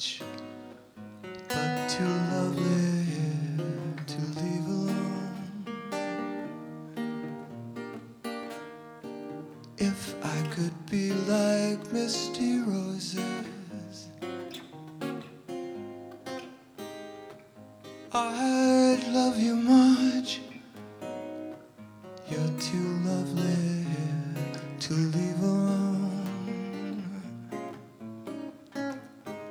much, but too lovely to leave alone. If I could be like misty roses, I'd love you much. You're too lovely to leave alone.